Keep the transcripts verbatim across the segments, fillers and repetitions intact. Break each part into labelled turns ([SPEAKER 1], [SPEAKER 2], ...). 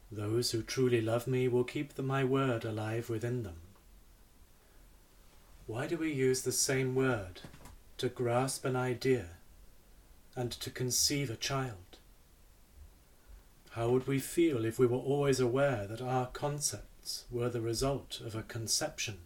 [SPEAKER 1] Those who truly love me will keep the, my word alive within them. Why do we use the same word to grasp an idea and to conceive a child? How would we feel if we were always aware that our concepts were the result of a conception?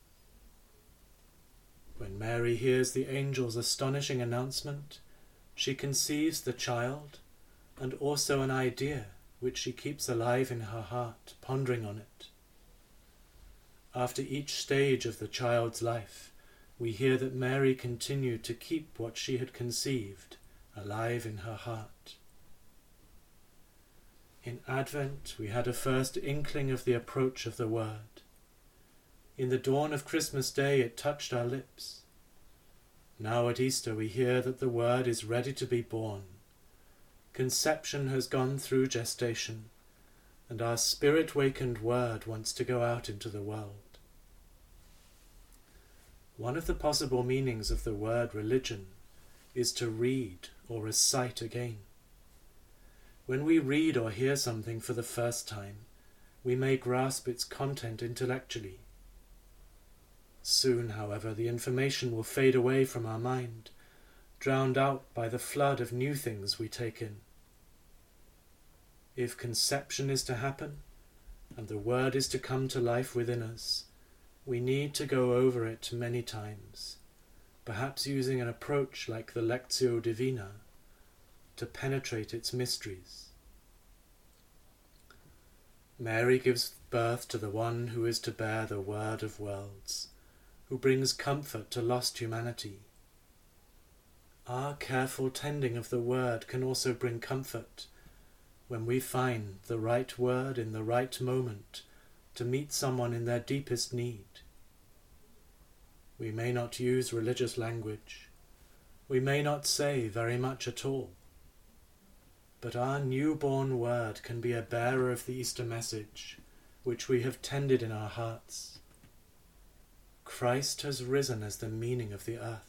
[SPEAKER 1] When Mary hears the angel's astonishing announcement, she conceives the child and also an idea which she keeps alive in her heart, pondering on it. After each stage of the child's life, we hear that Mary continued to keep what she had conceived alive in her heart. In Advent, we had a first inkling of the approach of the Word. In the dawn of Christmas Day, it touched our lips. Now at Easter, we hear that the Word is ready to be born. Conception has gone through gestation, and our spirit-wakened Word wants to go out into the world. One of the possible meanings of the word religion is to read or recite again. When we read or hear something for the first time, we may grasp its content intellectually. Soon, however, the information will fade away from our mind, drowned out by the flood of new things we take in. If conception is to happen, and the Word is to come to life within us, we need to go over it many times, perhaps using an approach like the Lectio Divina, to penetrate its mysteries. Mary gives birth to the one who is to bear the Word of worlds, who brings comfort to lost humanity. Our careful tending of the Word can also bring comfort when we find the right word in the right moment to meet someone in their deepest need. We may not use religious language. We may not say very much at all. But our newborn Word can be a bearer of the Easter message, which we have tended in our hearts. Christ has risen as the meaning of the earth.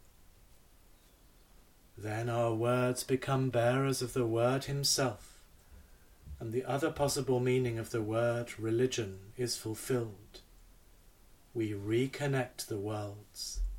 [SPEAKER 1] Then our words become bearers of the Word Himself, and the other possible meaning of the word religion is fulfilled. We reconnect the worlds.